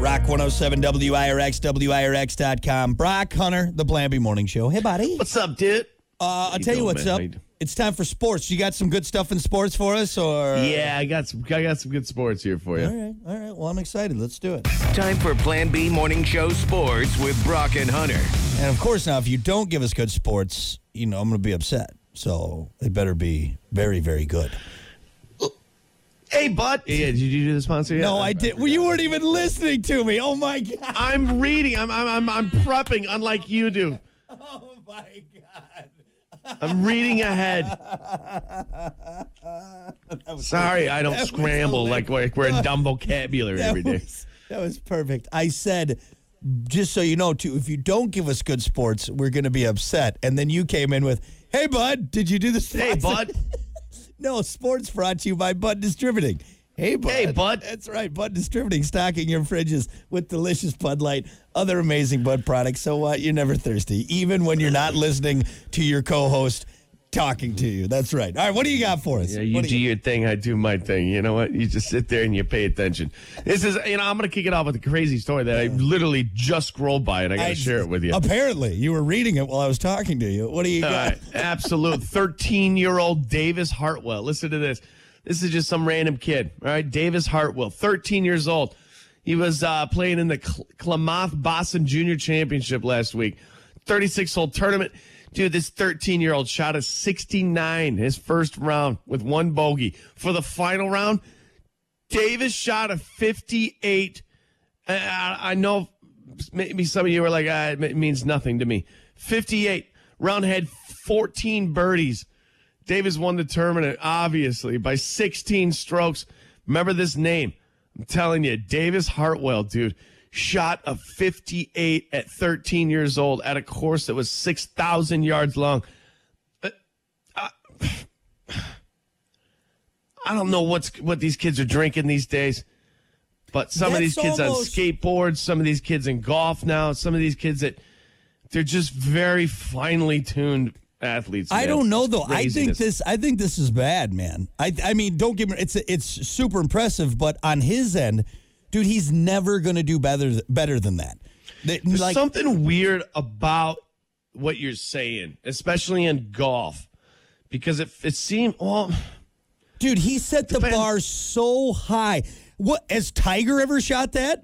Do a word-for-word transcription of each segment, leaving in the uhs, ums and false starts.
Rock one oh seven W I R X, W I R X dot com. Brock Hunter, the Blamby Morning Show. Hey, buddy. What's up, dude? Uh, I'll tell you what's up. It's time for sports. You got some good stuff in sports for us, or? Yeah, I got some. I got some good sports here for you. All right, all right. Well, I'm excited. Let's do it. Time for Plan B Morning Show Sports with Brock and Hunter. And of course, now if you don't give us good sports, you know I'm going to be upset. So it better be very, very good. Hey, bud. Yeah, did you do the sponsor yet? No, I did. Well, you weren't even listening to me. Oh my God. I'm reading. I'm I'm I'm, I'm prepping, unlike you do. Oh my God. I'm reading ahead. Sorry, I don't scramble like we're, we're in dumb vocabulary that every day. Was, that was perfect. I said, just so you know, too, if you don't give us good sports, we're going to be upset. And then you came in with, hey, bud, did you do the sponsor? Hey, bud. No, sports brought to you by Bud Distributing. Hey, Bud. Hey, Bud. That's right. Bud Distributing, stocking your fridges with delicious Bud Light, other amazing Bud products. So what? Uh, you're never thirsty, even when you're not listening to your co-host talking to you. That's right. All right, what do you got for us? Yeah, you what do, do you- your thing, I do my thing. You know what? You just sit there and you pay attention. This is, you know, I'm going to kick it off with a crazy story that I literally just scrolled by, and I got to share it with you. Apparently, you were reading it while I was talking to you. What do you got? All right, absolute thirteen-year-old Davis Hartwell. Listen to this. This is just some random kid. All right, Davis Hartwell, thirteen years old. He was uh, playing in the Cl- Klamath Boston Junior Championship last week. thirty-six hole tournament. Dude, this thirteen-year-old shot a sixty-nine his first round with one bogey. For the final round, Davis shot a fifty-eight. I, I know maybe some of you were like, ah, it means nothing to me. fifty-eight. Round had fourteen birdies. Davis won the tournament, obviously, by sixteen strokes. Remember this name. I'm telling you, Davis Hartwell, dude, shot a fifty-eight at thirteen years old at a course that was six thousand yards long. Uh, uh, I don't know what's what these kids are drinking these days, but some That's of these kids almost... on skateboards, some of these kids in golf now, some of these kids that they're just very finely tuned athletes. Man. I don't know It's though. I think craziness. this. I think this is bad, man. I. I mean, don't get me. It's it's super impressive, but on his end, dude, he's never going to do better better than that. There's Like, something weird about what you're saying, especially in golf, because it it seemed well. dude, he set the Depends. bar so high. What has Tiger ever shot that?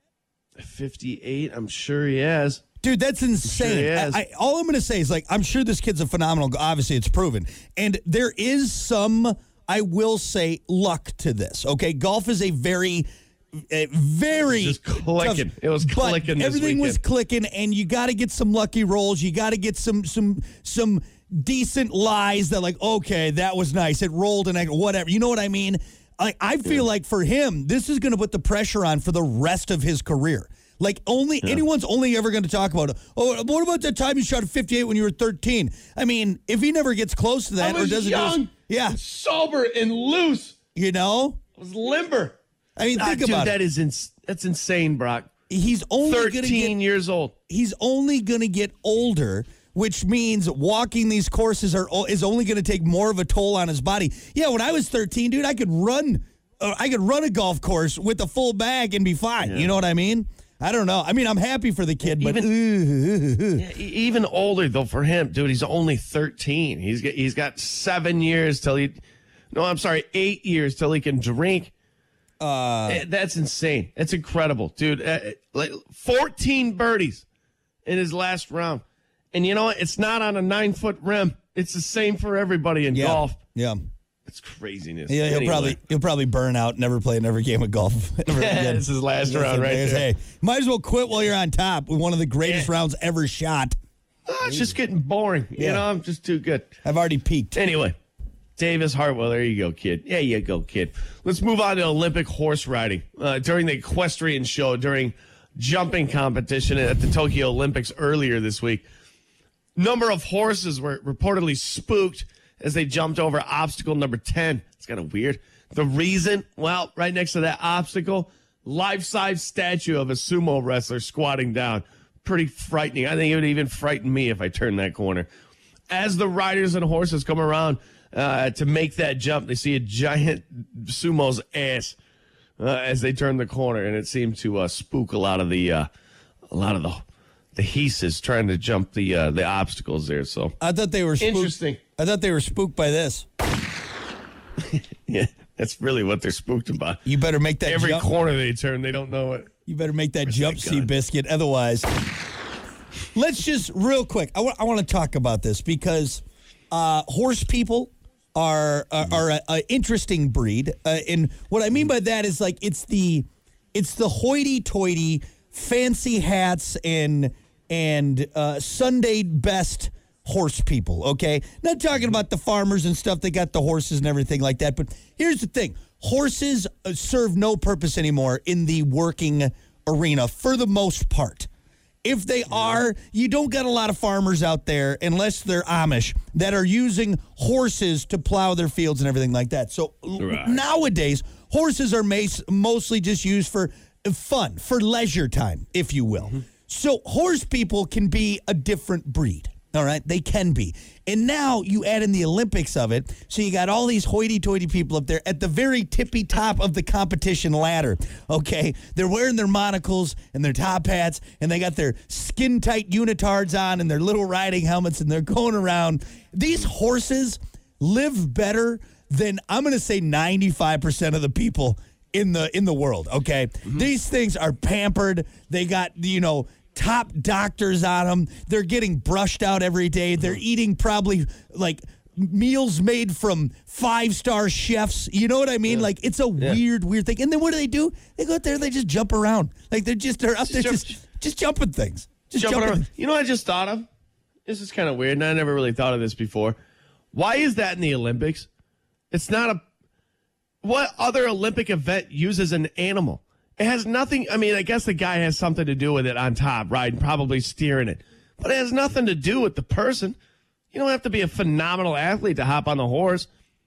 fifty-eight, I'm sure he has. Dude, that's insane. he has. I, I, all I'm going to say is, like, I'm sure this kid's a phenomenal. Obviously, it's proven. And there is some, I will say, luck to this. Okay, golf is a very, a very Just clicking. tough- It was but clicking this everything was weekend. clicking, and you got to get some lucky rolls. You got to get some some some decent lies that, like, okay, that was nice. It rolled and I, whatever. You know what I mean? I, I feel like for him, this is going to put the pressure on for the rest of his career. Like, only yeah. anyone's only ever going to talk about, oh, what about that time you shot a fifty-eight when you were thirteen? I mean, if he never gets close to that I was or doesn't young, do his, yeah, sober and loose. You know? I was limber. I mean, Ah, think dude, about that it. is ins- that's insane, Brock. He's only going to thirteen get years old. He's only going to get older, which means walking these courses are is only going to take more of a toll on his body. Yeah, when I was thirteen, dude, I could run uh, I could run a golf course with a full bag and be fine. Yeah. You know what I mean? I don't know. I mean, I'm happy for the kid, but even, yeah, even older though for him, dude. He's only thirteen. He's got, he's got seven years till he. No, I'm sorry, eight years till he can drink. Uh, that's insane. That's incredible, dude. Uh, like fourteen birdies in his last round, and you know what? It's not on a nine foot rim. It's the same for everybody in yeah, golf. Yeah. It's craziness. Yeah, he'll Anyway. probably he'll probably burn out, never play another game of golf. ever again. This is his last Listen, round right guys, there. Hey, might as well quit while you're on top with one of the greatest Yeah. rounds ever shot. Oh, it's just getting boring. You Yeah. know, I'm just too good. I've already peaked. Anyway, Davis Hartwell, there you go, kid. There you go, kid. Let's move on to Olympic horse riding. Uh, during the equestrian show, during jumping competition at the Tokyo Olympics earlier this week, number of horses were reportedly spooked as they jumped over obstacle number ten. It's kind of weird. The reason, well, right next to that obstacle, life-size statue of a sumo wrestler squatting down. Pretty frightening. I think it would even frighten me if I turned that corner. As the riders and horses come around uh, to make that jump, they see a giant sumo's ass uh, as they turned the corner, and it seemed to uh, spook a lot of the uh, a lot of the the hisses trying to jump the uh, the obstacles there. So I thought they were spooked. Interesting. I thought they were spooked by this. Yeah, that's really what they're spooked about. You better make that Every jump. corner they turn, they don't know it. You better make that Where's jump, that gun? Seabiscuit. Otherwise, let's just real quick. I want to talk about this because uh, horse people are are, are a, a interesting breed, uh, and what I mean by that is like it's the it's the hoity-toity, fancy hats and and uh, Sunday best horse people. Okay, not talking about the farmers and stuff. They got the horses and everything like that. But here's the thing: horses uh, serve no purpose anymore in the working arena for the most part. If they are, you don't got a lot of farmers out there, unless they're Amish, that are using horses to plow their fields and everything like that. So Right. nowadays, horses are mas- mostly just used for fun, for leisure time, if you will. So horse people can be a different breed. All right, they can be. And now you add in the Olympics of it, so you got all these hoity-toity people up there at the very tippy top of the competition ladder, okay? They're wearing their monocles and their top hats, and they got their skin-tight unitards on and their little riding helmets, and they're going around. These horses live better than, I'm going to say, ninety-five percent of the people in the in the world, okay? These things are pampered. They got, you know, top doctors on them. They're getting brushed out every day. They're eating probably like meals made from five-star chefs. You know what I mean? Yeah. Like it's a Yeah. weird, weird thing. And then what do they do? They go out there, they just jump around. Like they're just they're out Just there jump- just just jumping things. Just Jumping jumping. around. You know what I just thought of? This is kind of weird, and I never really thought of this before. Why is that in the Olympics? It's not a... What other Olympic event uses an animal? It has nothing... I mean, I guess the guy has something to do with it on top, right? And probably steering it. But it has nothing to do with the person. You don't have to be a phenomenal athlete to hop on the horse.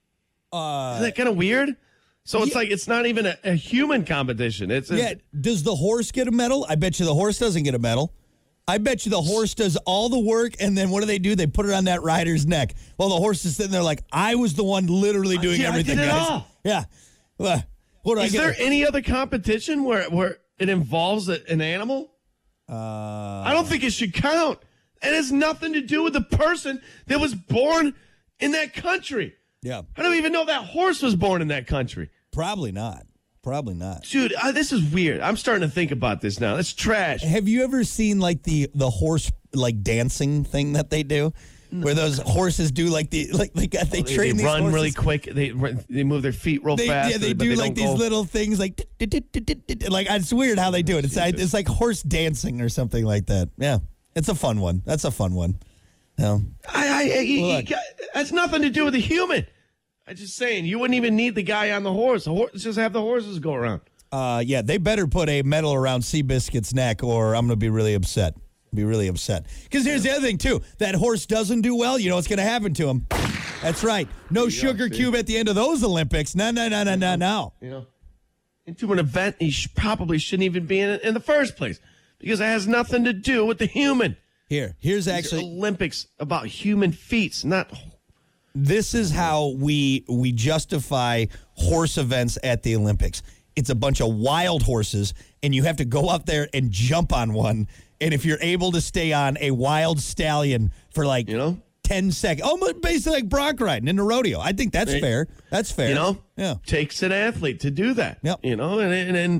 Uh, Isn't that kind of weird? So it's yeah. like it's not even a, a human competition. It's a, Yeah, does the horse get a medal? I bet you the horse doesn't get a medal. I bet you the horse does all the work, and then what do they do? They put it on that rider's neck. Well, the horse is sitting there like, I was the one literally doing Yeah, I everything, did it guys. all. Yeah. Well, what do I Is get? there any other competition where, where it involves a, an animal? uh, I don't think it should count. It has nothing to do with the person that was born in that country. yeah, I don't even know that horse was born in that country. probably not. Probably not. Dude, uh, this is weird. I'm starting to think about this now. That's trash. Have you ever seen like the the horse like dancing thing that they do, where those horses do like the like they got they They, they train these run horses. really quick. They they move their feet real They, fast. yeah, they but do they like don't these go- little things like like it's weird how they do it. It's like, it's like horse dancing or something like that. Yeah, it's a fun one. That's a fun one. Yeah. I, I, I, you- you Look. got- that's nothing to do with the human. I'm just saying, you wouldn't even need the guy on the horse. The horse just have the horses go around. Uh, yeah, they better put a medal around Seabiscuit's neck, or I'm going to be really upset. Be really upset. Because here's the other thing too: that horse doesn't do well. You know what's going to happen to him? That's right. No sugar see? cube at the end of those Olympics. No, no, no, no, no, no. You know, into an event he sh- probably shouldn't even be in it in the first place because it has nothing to do with the human. Here, here's These are actually. Olympics about human feats, not. This is how we we justify horse events at the Olympics. It's a bunch of wild horses, and you have to go up there and jump on one. And if you're able to stay on a wild stallion for like You know? ten seconds, almost basically like bronc riding in a rodeo. I think that's Right. fair. That's fair. You know, Yeah. takes an athlete to do that. Yep. You know, and and, and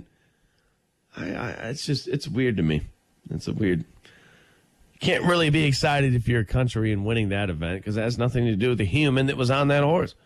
I, I, it's just it's weird to me. It's a weird. You can't really be excited if you're a country and winning that event because it has nothing to do with the human that was on that horse.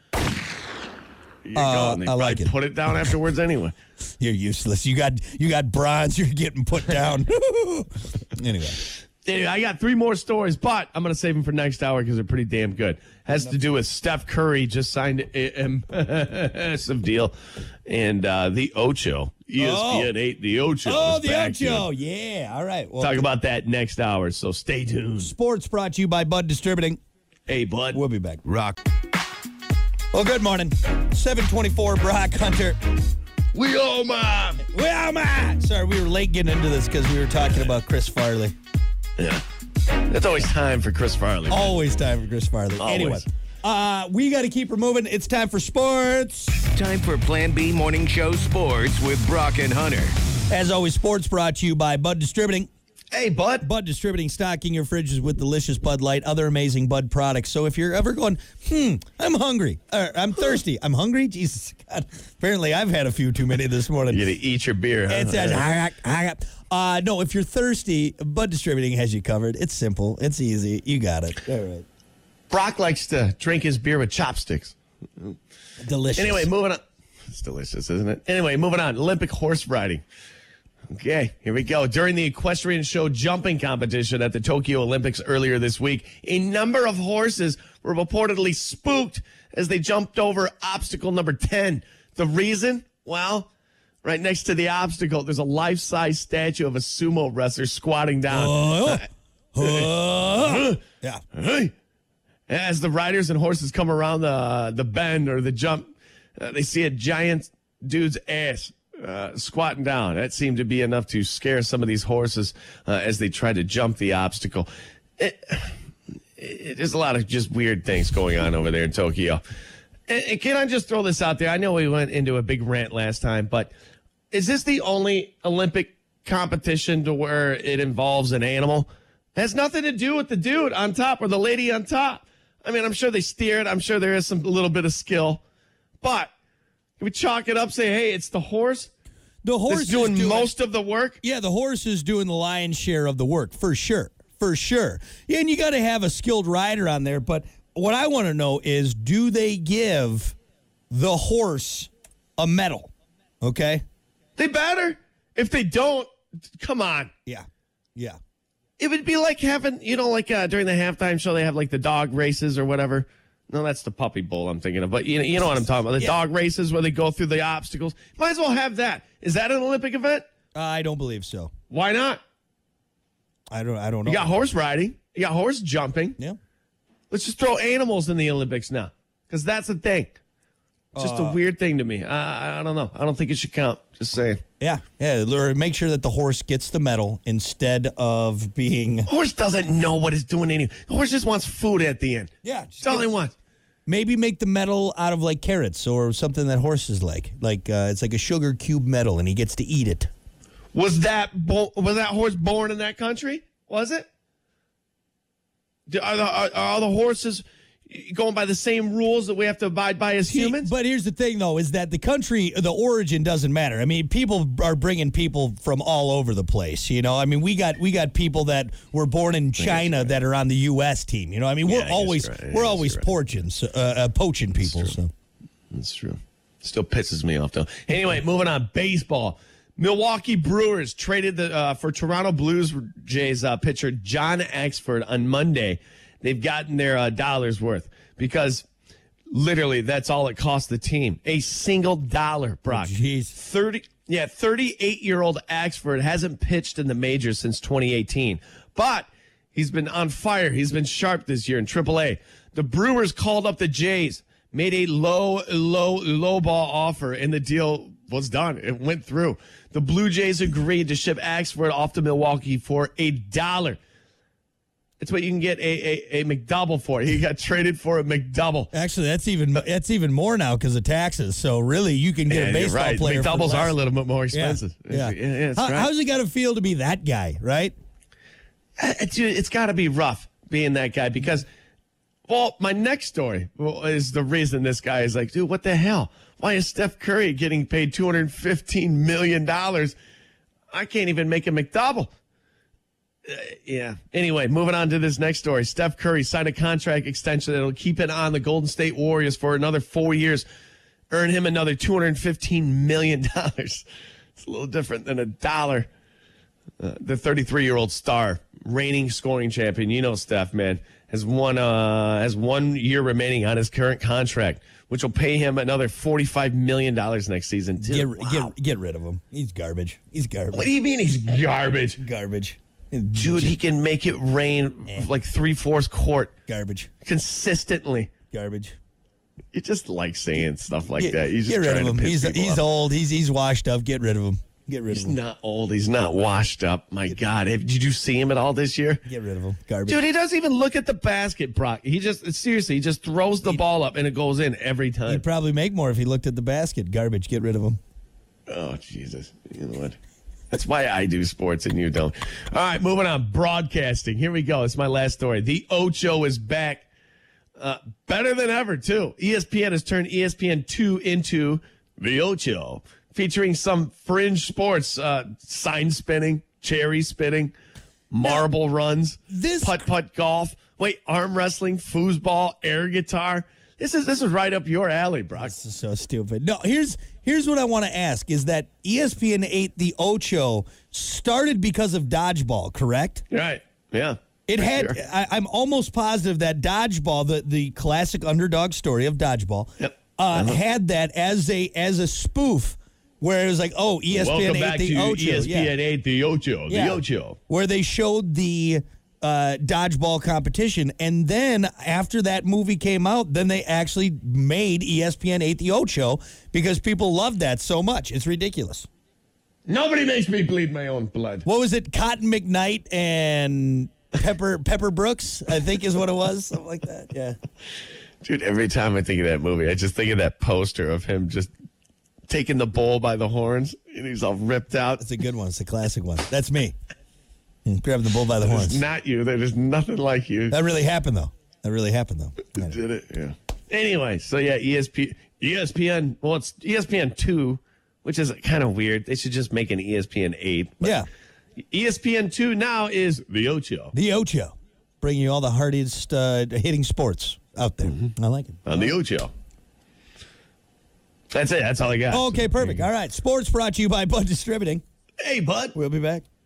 You're Uh, going. They I like probably it. put it down afterwards anyway. You're useless. You got you got bronze. You're getting put down. Anyway. Anyway, I got three more stories, but I'm going to save them for next hour because they're pretty damn good. Has to do with Steph Curry just signed a, um, some deal, and uh, the Ocho, E S P N eight, the Ocho. Oh, is the back, Ocho. dude. Yeah. All right. Well, Talk about that next hour, so stay tuned. sports brought to you by Bud Distributing. Hey, bud. We'll be back. Rock. Well, good morning. seven twenty-four, Brock Hunter. We all man. Well, man. Sorry, we were late getting into this because we were talking about Chris Farley. Yeah. That's always time for Chris Farley. man. Always time for Chris Farley. Always. Anyway, Uh, we got to keep her moving. It's time for sports. Time for Plan B Morning Show Sports with Brock and Hunter. As always, sports brought to you by Bud Distributing. Hey, Bud. Bud Distributing, stocking your fridges with delicious Bud Light, other amazing Bud products. So if you're ever going, hmm, I'm hungry, or I'm thirsty, I'm hungry, Jesus God. Apparently, I've had a few too many this morning. You gotta eat your beer, huh? It says, uh, no, if you're thirsty, Bud Distributing has you covered. It's simple. It's easy. You got it. All right. Brock likes to drink his beer with chopsticks. Delicious. Anyway, moving on. It's delicious, isn't it? Anyway, moving on. Olympic horse riding. Okay, here we go. During the equestrian show jumping competition at the Tokyo Olympics earlier this week, a number of horses were reportedly spooked as they jumped over obstacle number ten. The reason? Well, right next to the obstacle, there's a life-size statue of a sumo wrestler squatting down. Uh, uh, yeah. As the riders and horses come around the the bend or the jump, uh, they see a giant dude's ass uh, squatting down. That seemed to be enough to scare some of these horses uh, as they tried to jump the obstacle. It, it, there's a lot of just weird things going on over there in Tokyo. And, and can I just throw this out there? I know we went into a big rant last time, but is this the only Olympic competition to where it involves an animal? It has nothing to do with the dude on top or the lady on top. I mean, I'm sure they steer it. I'm sure there is some a little bit of skill. But can we chalk it up, say, hey, it's the horse? The horse is doing, doing most of the work? Yeah, the horse is doing the lion's share of the work, for sure. For sure. Yeah, and you got to have a skilled rider on there. But what I want to know is, do they give the horse a medal? Okay? They better. If they don't, come on. Yeah. Yeah. It would be like having, you know, like uh, during the halftime show, they have like the dog races or whatever. No, that's the puppy bowl I'm thinking of. But you know, you know what I'm talking about. The yeah. dog races where they go through the obstacles. Might as well have that. Is that an Olympic event? Uh, I don't believe so. Why not? I don't I don't know. You got horse riding. You got horse jumping. Yeah. Let's just throw animals in the Olympics now. Because that's the thing. It's just uh, a weird thing to me. I, I don't know. I don't think it should count. Just saying. Yeah. Yeah. Make sure that the horse gets the medal instead of being. Horse doesn't know what it's doing anyway. The horse just wants food at the end. Yeah. That's all he wants. Maybe make the medal out of like carrots or something that horses like. Like uh, it's like a sugar cube medal, and he gets to eat it. Was that bo- was that horse born in that country? Was it? Are, the, are, are all the horses going by the same rules that we have to abide by as humans? But here's the thing, though, is that the country, the origin doesn't matter. I mean, people are bringing people from all over the place. You know, I mean, we got we got people that were born in China right. that are on the U S team. You know, I mean, we're yeah, always right. we're always right. poaching, uh, uh, poaching people. That's true. So that's true. Still pisses me off though. Anyway, moving on. Baseball. Milwaukee Brewers traded the uh, for Toronto Blue Jays uh, pitcher John Axford on Monday. They've gotten their uh, dollars worth because literally that's all it cost the team. A single dollar, Brock. Jeez. thirty yeah, thirty-eight-year-old Axford hasn't pitched in the majors since twenty eighteen. But he's been on fire. He's been sharp this year in triple A. The Brewers called up the Jays, made a low, low, low ball offer, and the deal was done. It went through. The Blue Jays agreed to ship Axford off to Milwaukee for a dollar. It's what you can get a, a, a McDouble for. He got traded for a McDouble. Actually, that's even that's even more now because of taxes. So really, you can get yeah, a baseball right. player. McDoubles for are a little bit more expensive. Yeah, yeah. yeah How, right. How's it got to feel to be that guy, right? It's, it's got to be rough being that guy because, well, my next story is the reason this guy is like, dude, what the hell? Why is Steph Curry getting paid two hundred fifteen million dollars? I can't even make a McDouble. Uh, yeah. Anyway, moving on to this next story. Steph Curry signed a contract extension that'll keep it on the Golden State Warriors for another four years, earn him another two hundred fifteen million dollars. It's a little different than a dollar. Uh, the thirty-three-year-old star, reigning scoring champion, you know Steph, man, has one uh, has one year remaining on his current contract, which will pay him another forty-five million dollars next season. Dude, get, wow. get, get rid of him. He's garbage. He's garbage. What do you mean he's garbage? Garbage. Dude, he can make it rain eh. like three-fourths court. Garbage. Consistently. Garbage. You just like saying stuff like get, that. He's just get rid trying of him. To piss he's he's off. old. He's he's washed up. Get rid of him. Get rid He's of him. not old. He's not washed up. My God. Did you see him at all this year? Get rid of him. Garbage. Dude, he doesn't even look at the basket, Brock. He just, seriously, he just throws the ball up and it goes in every time. He'd probably make more if he looked at the basket. Garbage. Get rid of him. Oh, Jesus. You know what? That's why I do sports and you don't. All right, moving on. Broadcasting. Here we go. It's my last story. The Ocho is back. Uh, better than ever, too. E S P N has turned E S P N two into The Ocho, featuring some fringe sports, uh, sign spinning, cherry spinning, marble runs, this- putt-putt golf, wait, arm wrestling, foosball, air guitar. This is this is right up your alley, Brock. This is so stupid. No, here's here's what I want to ask: is that E S P N eight, The Ocho, started because of dodgeball, correct? Right. Yeah. It for had. sure. I, I'm almost positive that dodgeball, the the classic underdog story of dodgeball, Yep. uh, Uh-huh. had that as a as a spoof, where it was like, oh, E S P N Welcome eight, back The to Ocho, E S P N yeah. eight, The Ocho. Yeah. The Ocho. Where they showed the uh, dodgeball competition, and then after that movie came out, then they actually made E S P N eight, The Ocho, because people loved that so much. It's ridiculous. Nobody makes me bleed my own blood. What was it? Cotton McKnight and Pepper Pepper Brooks, I think is what it was. Something like that. Yeah. Dude, every time I think of that movie, I just think of that poster of him just taking the bull by the horns, and he's all ripped out. It's a good one. It's a classic one. That's me. Grabbing the bull by the It's horns. not you. That is nothing like you. That really happened, though. That really happened, though. Yeah. Did it? Yeah. Anyway, so yeah, E S P, E S P N, well, it's E S P N two, which is kind of weird. They should just make an E S P N eight. Yeah. E S P N two now is The Ocho. The Ocho. Bringing you all the hardest uh, hitting sports out there. Mm-hmm. I like it. On The Ocho. That's it. That's all I got. Okay, perfect. All right. Sports brought to you by Bud Distributing. Hey, bud. We'll be back.